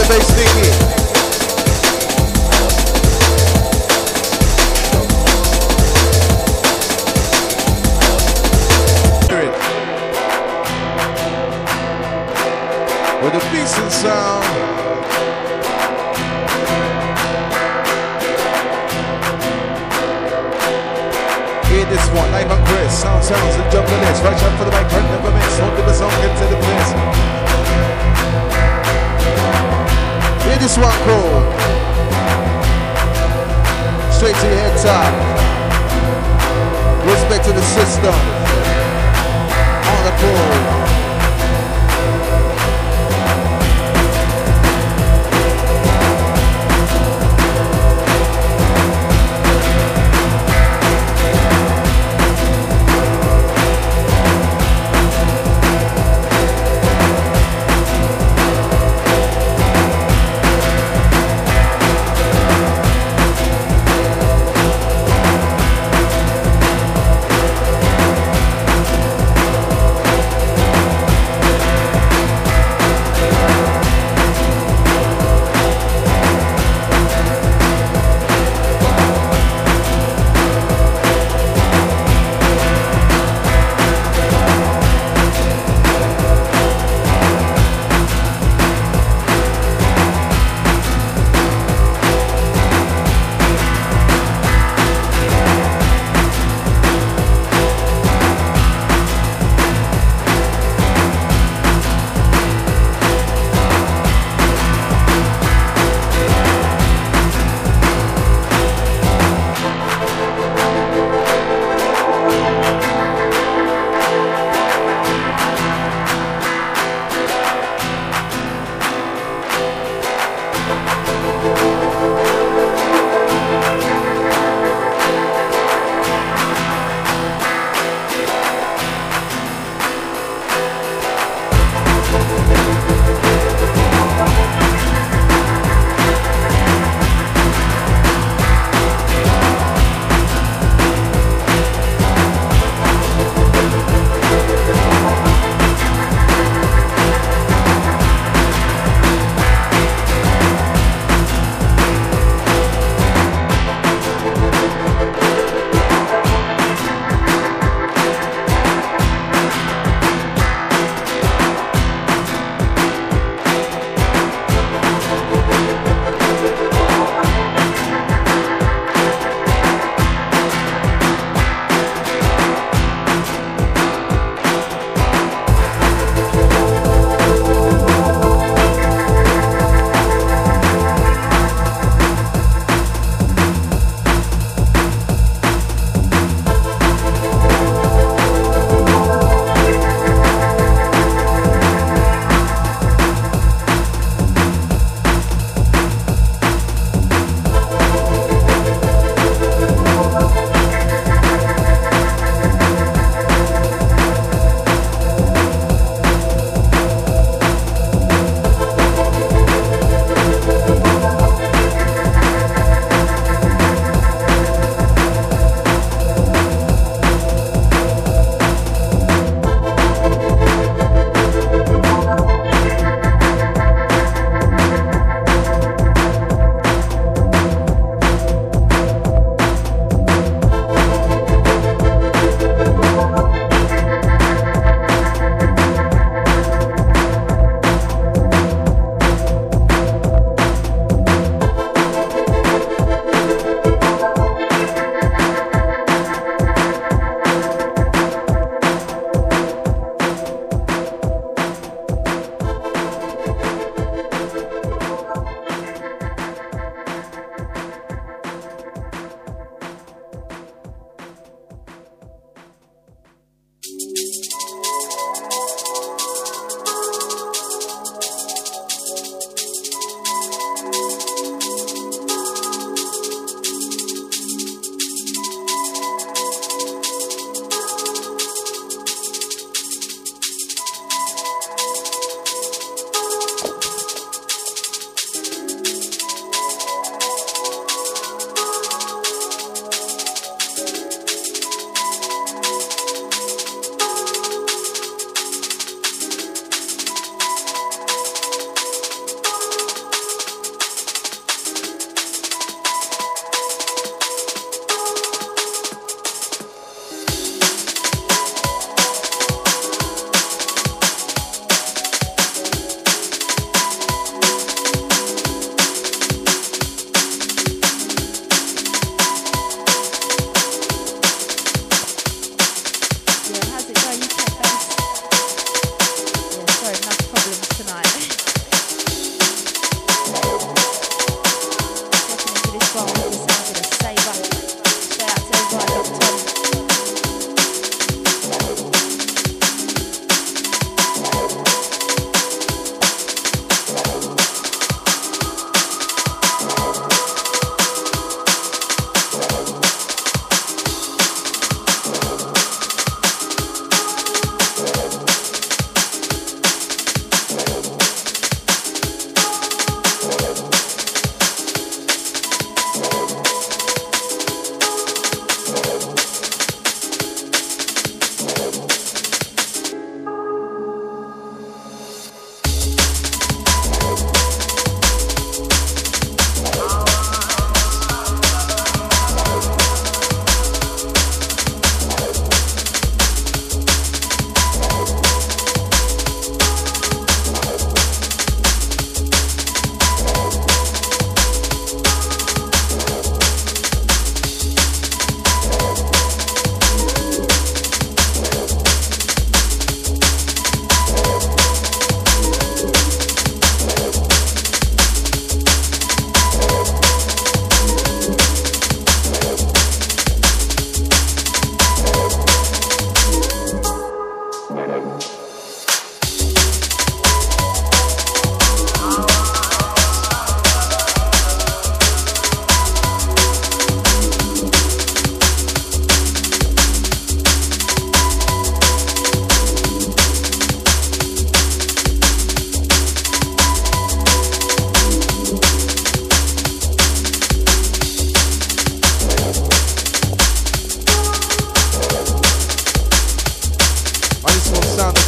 bass thingy. With a decent sound. Hear this one, like on Chris. Sounds and junglist. Right up for the mic, never miss. Hold the song into the bliss. Hear this one, cool. Straight to your head top. Respect to the system. On the pool.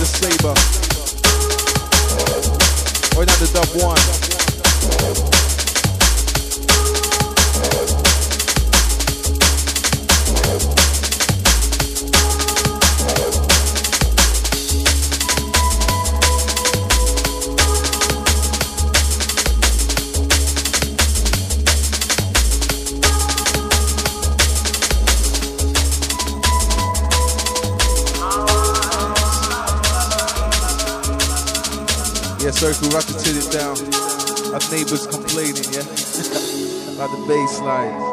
the Saber. Going down the dub one. Circle, rocketed it down. Our neighbors complaining, yeah? About the bass line.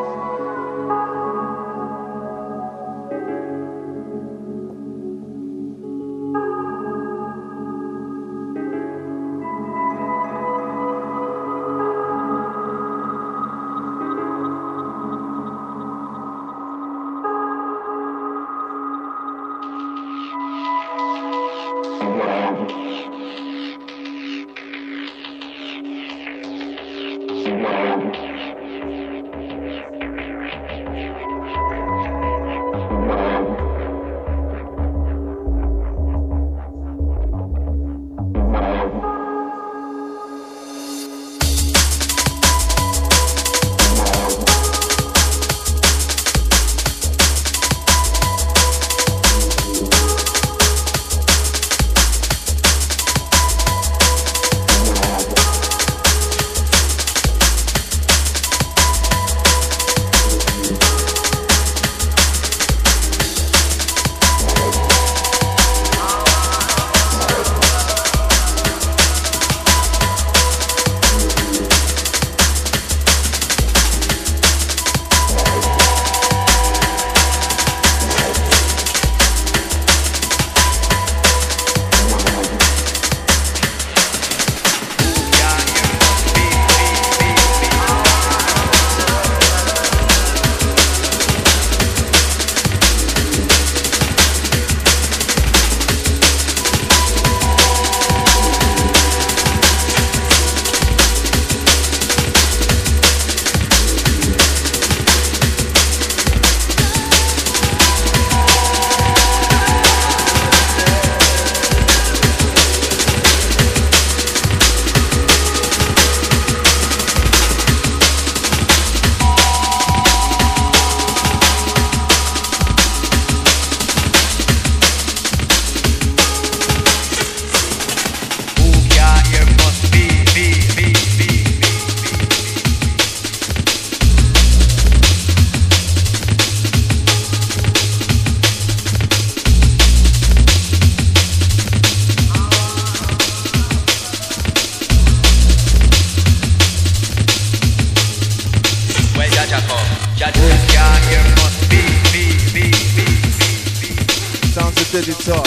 Sounds of digital.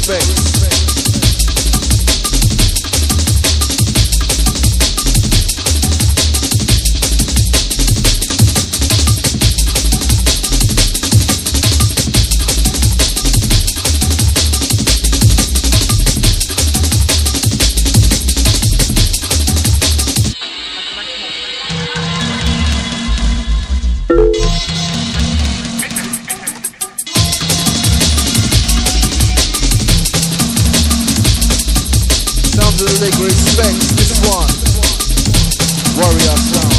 respect. Respect this one, Warrior Sound.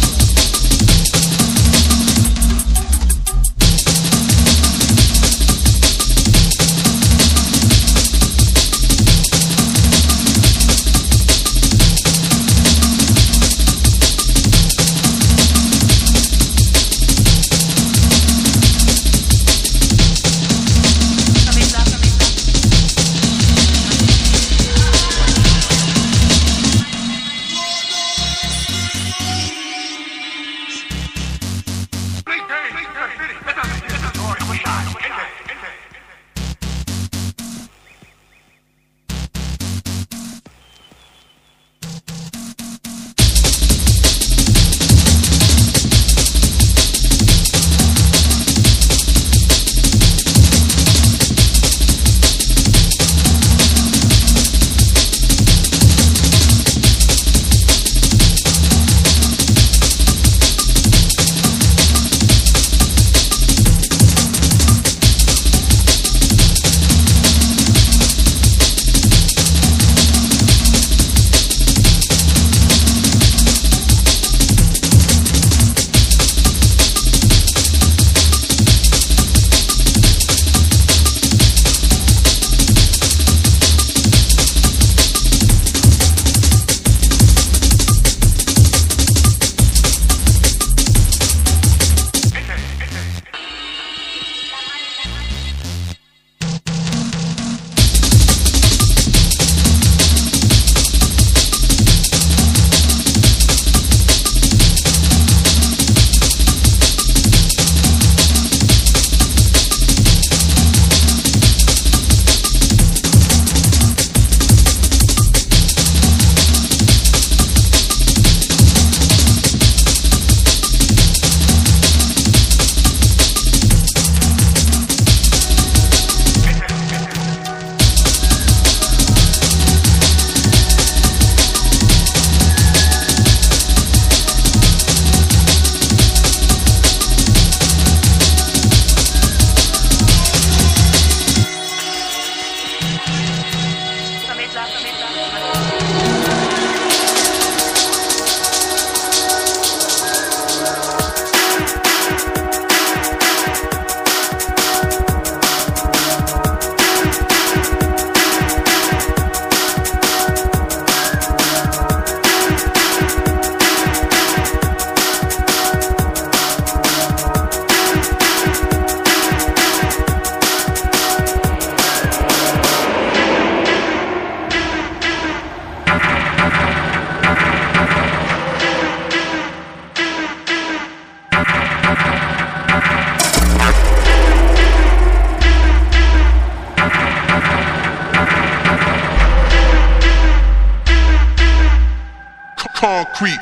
Concrete.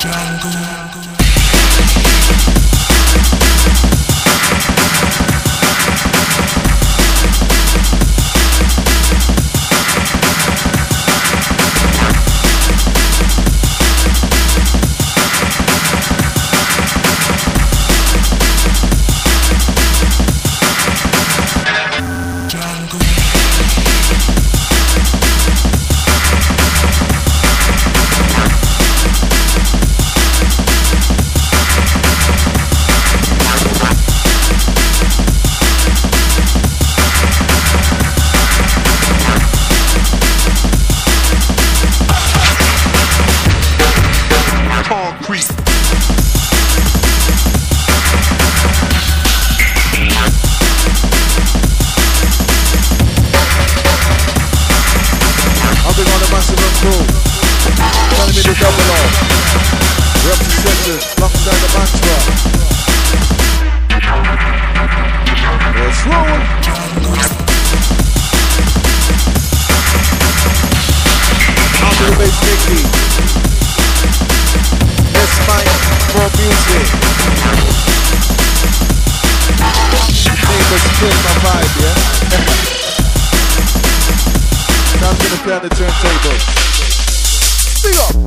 play on the turntable. Big up!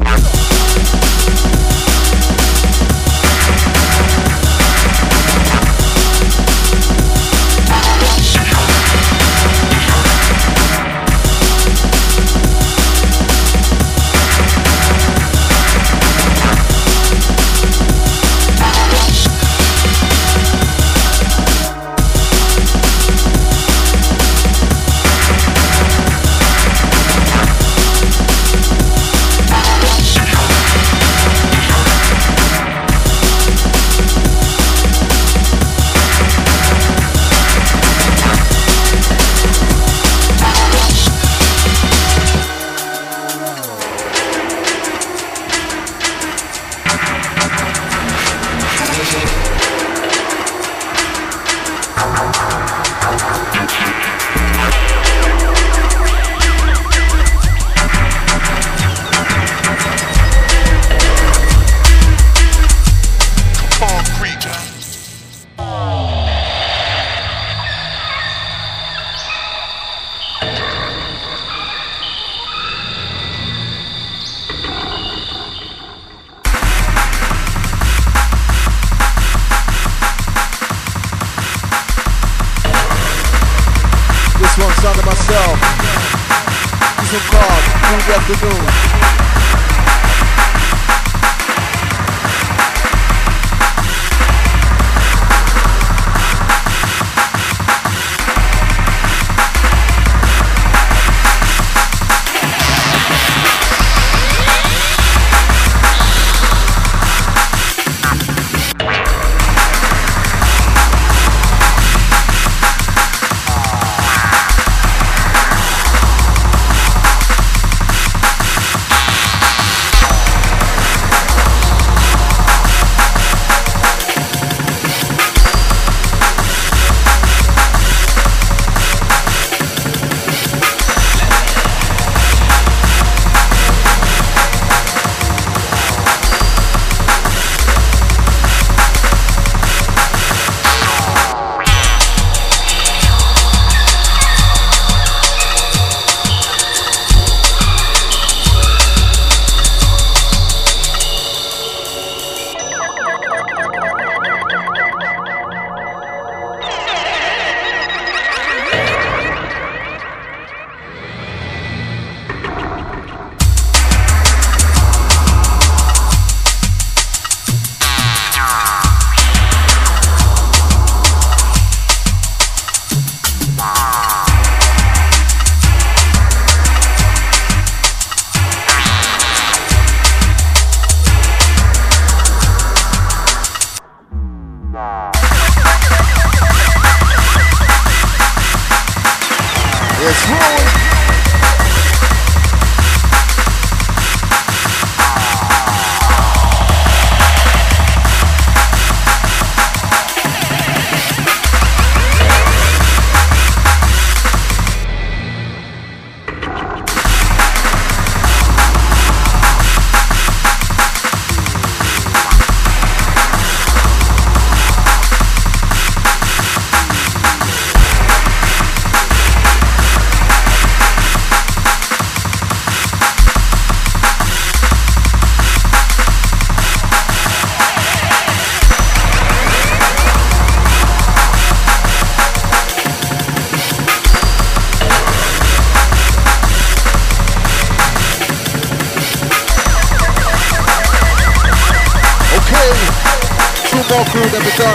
More crew than we done.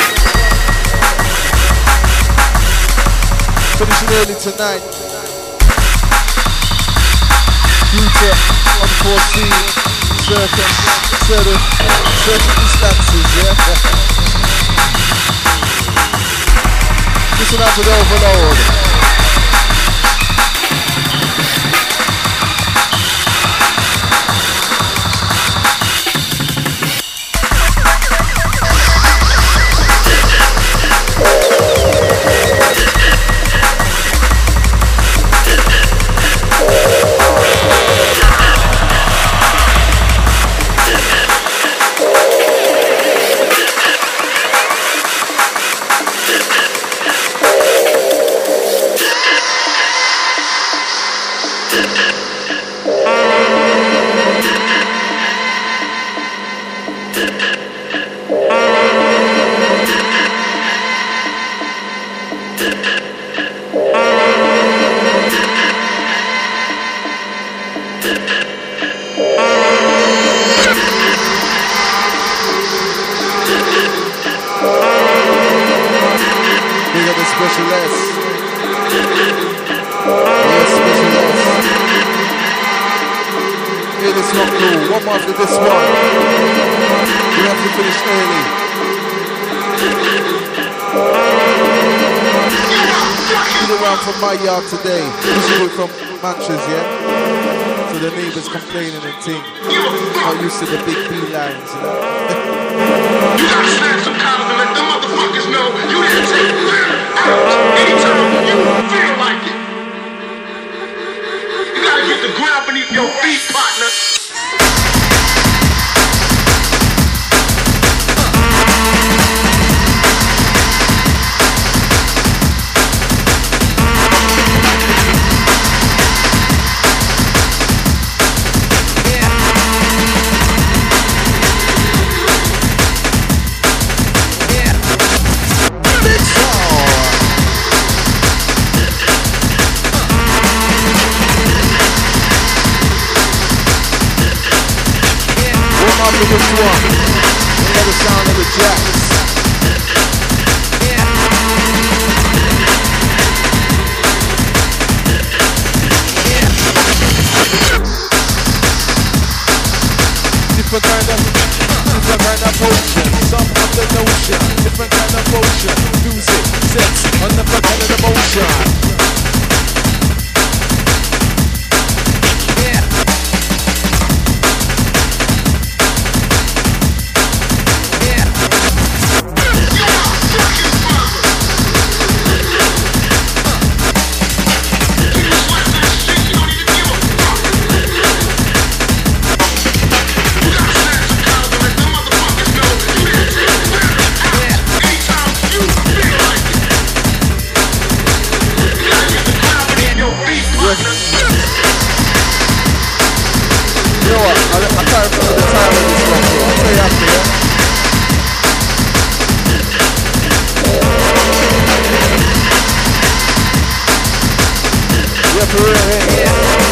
Finishing early tonight. Future, unforeseen, circumstances, yeah? Listen out to the overload. specialist. Yes, specialist. Hear this one through. One more after this one. We have to finish early. Been around from my yard today. This is good from Manchester, yeah? So the neighbors complaining and ting. Not used to the big beelines, you know? You gotta snatch some collars and let them motherfuckers know you didn't take them out anytime you feel like it. You gotta get the ground beneath your feet, partner. This one, hear the sound of the jacks. Different kind of potion, some of the notion, different kind of potion, music, sex, another kind of emotion. You know what? I can't remember the time of this one, so I'll tell you after, yeah? Yeah, for real, yeah.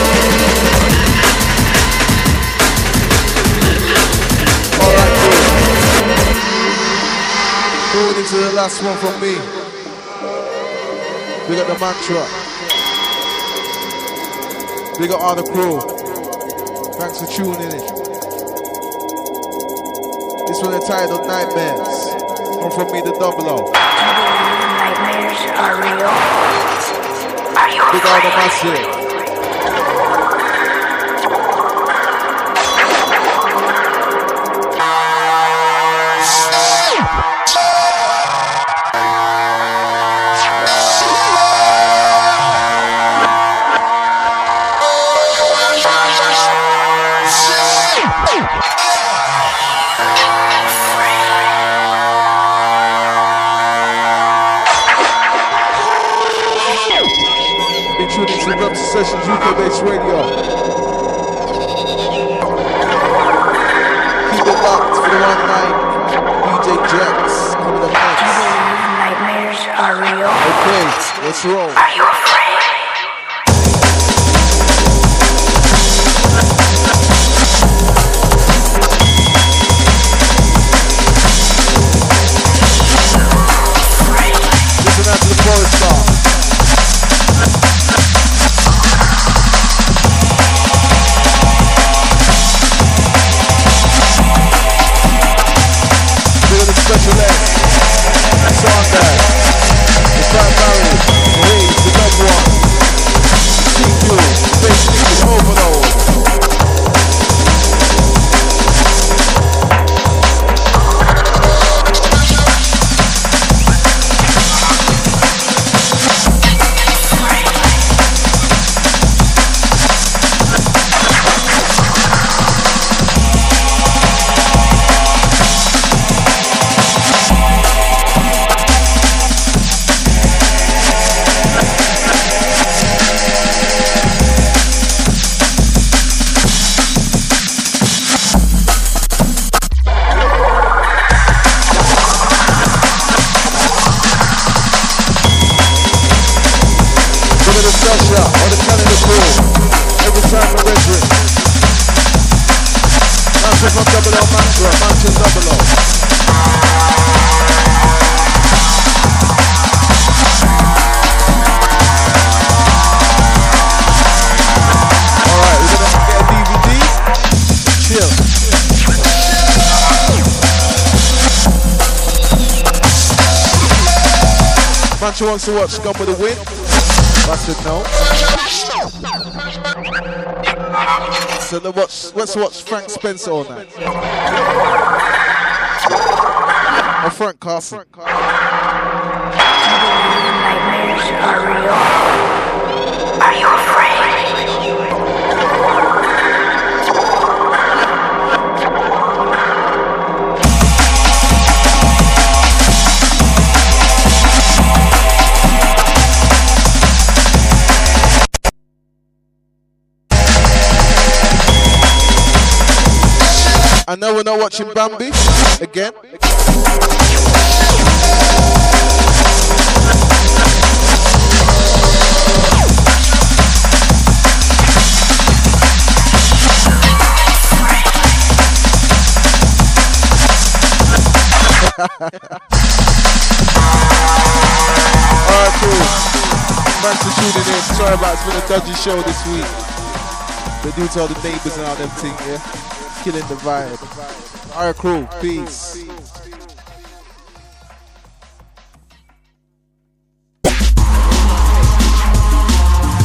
Alright, cool. Moving into the last one from me. We got the mantra. We got all the crew. Thanks for tuning in. This one entitled Nightmares. Come from me, the double O. Nightmares are real. Are you Big all the massive. Sessions UK-based radio. Keep it locked for the one night. DJ Jax coming up next. Nightmares are real. Okay, let's roll. Are you afraid? Listen out to the chorus song. Specialist, Sunday, the Fat Barry, Reed, the Dub One, TQ, Face Ticket, Overload. Mancha wants to watch Gone with the Wind. I said no. So let's watch Frank Spencer all night. Or Frank Carson. Nightmares are real. Are you afraid? I know we're not watching Bambi again. Alright, cool. Thanks for tuning in. Sorry about it's been a dodgy show this week. But due to all the neighbors and all them things, yeah. Killing the vibe. Alright, crew. Peace.